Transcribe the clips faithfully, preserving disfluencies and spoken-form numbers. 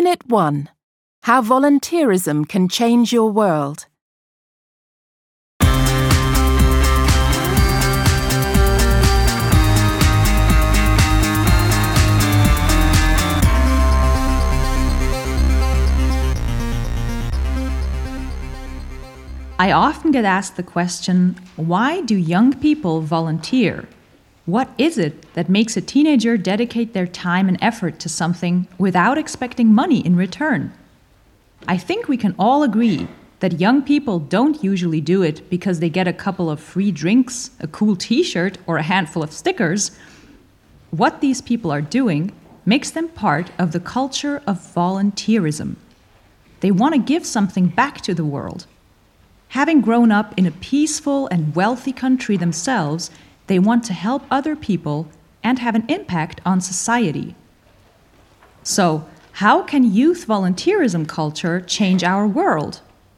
Unit one. How volunteerism can change your world. I often get asked the question, why do young people volunteer? What is it that makes a teenager dedicate their time and effort to something without expecting money in return? I think we can all agree that young people don't usually do it because they get a couple of free drinks, a cool t-shirt, or a handful of stickers. What these people are doing makes them part of the culture of volunteerism. They want to give something back to the world. Having grown up in a peaceful and wealthy country themselves, they want to help other people and have an impact on society. So, how can youth volunteerism culture change our world?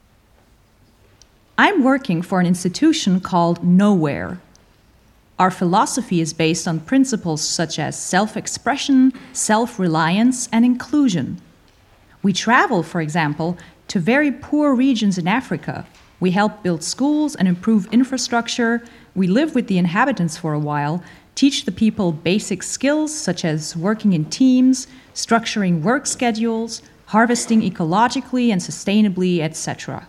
I'm working for an institution called Nowhere. Our philosophy is based on principles such as self-expression, self-reliance, and inclusion. We travel, for example, to very poor regions in Africa. We help build schools and improve infrastructure. We live with the inhabitants for a while, teach the people basic skills such as working in teams, structuring work schedules, harvesting ecologically and sustainably, et cetera.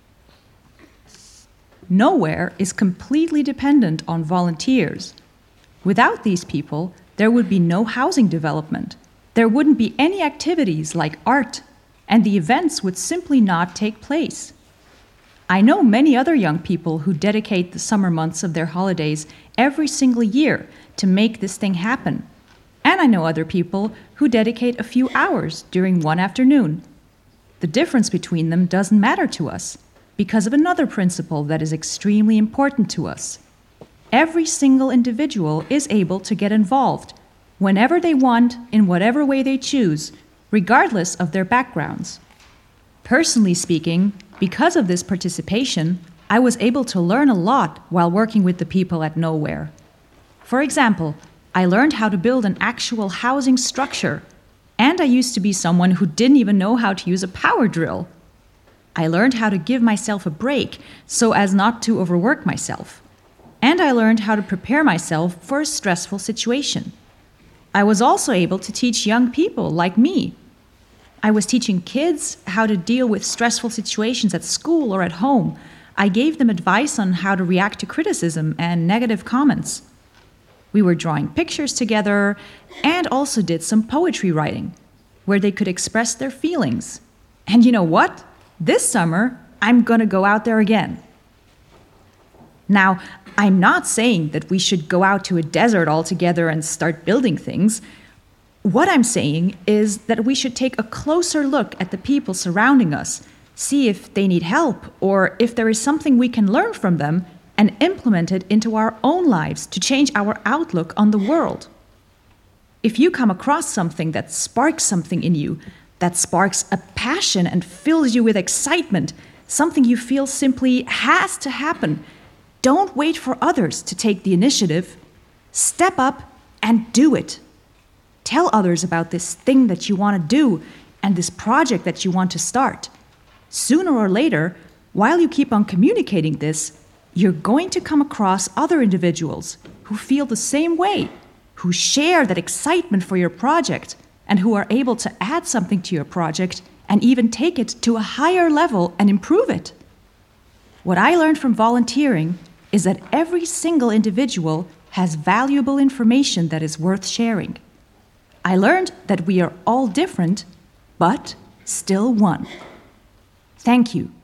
Nowhere is completely dependent on volunteers. Without these people, there would be no housing development. There wouldn't be any activities like art, and the events would simply not take place. I know many other young people who dedicate the summer months of their holidays every single year to make this thing happen. And I know other people who dedicate a few hours during one afternoon. The difference between them doesn't matter to us because of another principle that is extremely important to us. Every single individual is able to get involved whenever they want, in whatever way they choose, regardless of their backgrounds. Personally speaking, because of this participation, I was able to learn a lot while working with the people at Nowhere. For example, I learned how to build an actual housing structure, and I used to be someone who didn't even know how to use a power drill. I learned how to give myself a break so as not to overwork myself. And I learned how to prepare myself for a stressful situation. I was also able to teach young people like me. I was teaching kids how to deal with stressful situations at school or at home. I gave them advice on how to react to criticism and negative comments. We were drawing pictures together and also did some poetry writing, where they could express their feelings. And you know what? This summer, I'm gonna go out there again. Now, I'm not saying that we should go out to a desert altogether and start building things. What I'm saying is that we should take a closer look at the people surrounding us, see if they need help or if there is something we can learn from them and implement it into our own lives to change our outlook on the world. If you come across something that sparks something in you, that sparks a passion and fills you with excitement, something you feel simply has to happen, don't wait for others to take the initiative. Step up and do it. Tell others about this thing that you want to do and this project that you want to start. Sooner or later, while you keep on communicating this, you're going to come across other individuals who feel the same way, who share that excitement for your project, and who are able to add something to your project and even take it to a higher level and improve it. What I learned from volunteering is that every single individual has valuable information that is worth sharing. I learned that we are all different, but still one. Thank you.